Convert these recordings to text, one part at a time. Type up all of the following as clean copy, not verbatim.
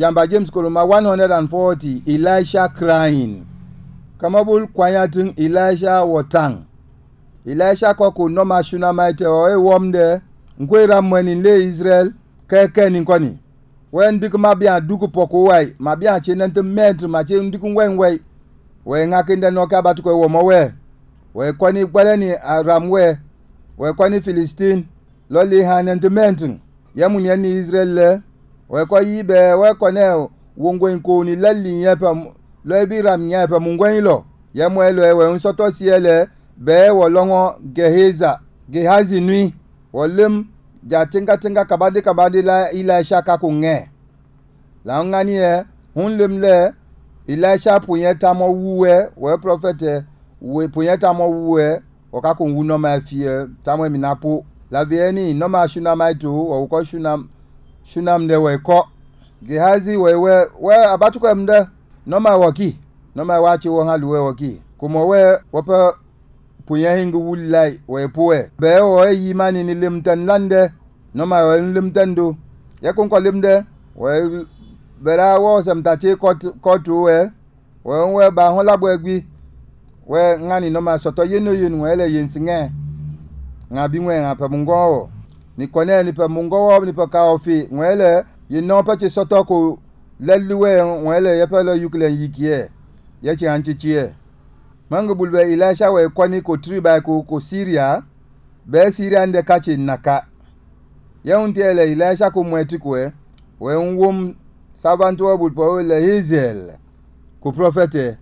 Jamba James Koloma 140 Elisha crying. Kamabul kwayatin Elisha watang. Elisha koko noma Shunamite o womde nkwera mwenin le Israel keke ninkoni. Wen dik mabia duku poko wai mabia chenente metri mache ndiku ngwenwe. We ngakinde noka batukwe womowe. We kwani kwaleni Aramwe. We kwani Philistine. Loli hanente mentri. Yamun yani Israel le. We kwa yibe we kwane wongwe nkoni lali nyepa. Loebi ram nyepa mungwe lo. Yamwelo we unsoto siele. Be wolongo Gehazi nui. Wolim ja tinga kabadi la Elisha kakunge. La ngani hunlim le Elisha punyeta mo wuwe we profete we punyeta mo wuwe wakakun wuno ma fie tamwe minapo la vieni no ma Shunamaitu wa uko shunam de we ko Gehazi we abatuko mde no ma waki no ma wachi wo haluwe waki kumo we wopa punya hingu wulai we puwe be o yimani ni limtan lande no ma we limtando yakon ko limde we bera wo samtache kotu we ba hon labo egbi we ngani no ma soto yeno yenu ele yensinge ngabi ngwe ngapa mungo ni kone ni pa mungo ni pa ka ofi ngwele yeno pa che soto ko leluwe ngwele yepelo yuklen yikie ye chi anchichie mangu bulwe Elisha we kwani ko triba ko Syria be Syria nde kachi naka yauntiele Elisha ko mwetikwe we nwom servant wa bulpo le Hazel ko prophete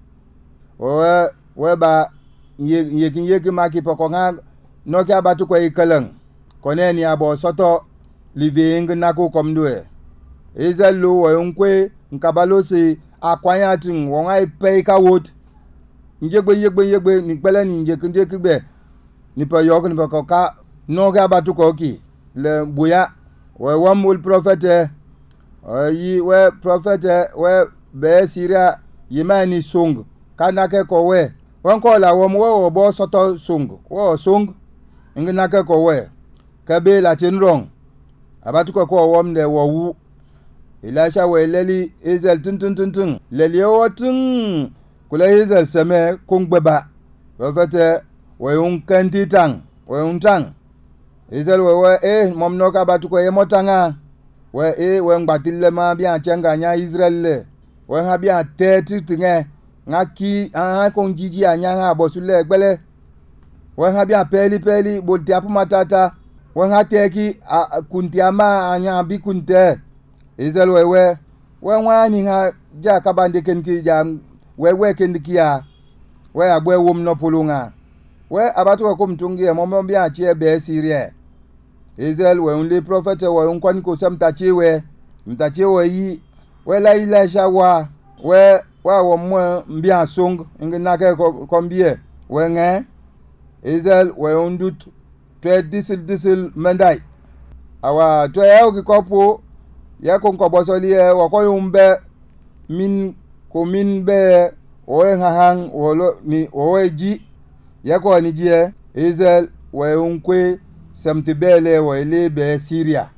we ba yeki maki poko nga no kya batu ko ikalang koneni abo soto living nako komdwe Hazel lo we unkwe nkabalo si akwanyatin wonga ipe ka wot yegbe ni pele ni njekbe ni pa yok ni pa ka no kya batu ko ki le buya we wamul prophete we prophete we be Syria yimani song kanake ko we won ko la wo bo soto song wo song nginake ko we kabe la tinrong abatuko ko womde wo wu Elisha we leli Hazel tun leli wotun kula Hazel seme kungbeba prophete we unkanti tang we untang Hazel we momno ka batuko yemotanga we ngbatile ma bia chenga nya Israel le we ha bia teti tinge ngaki ko njiji anya ha bosule gbele we ha bia peli bolti apu matata we ha teki kuntiama anya bi kunte Israel we wani ha ja kabande kenki jam we kendikia we agwe wom no polunga we abatu ko mtungi mo bia che be Syria Israel we only prophet we unkwani ko samtachiwe mtachiwe yi we la Elisha wa wo mo mbia song nginake ko mbie we nge Israel we undut to disil mandai awa to ya ki kopo ya ko bosoli wo ko yumbe min be o hang wolo ni o ji ya ko ni je Israel we unkwe samtibele we le be Syria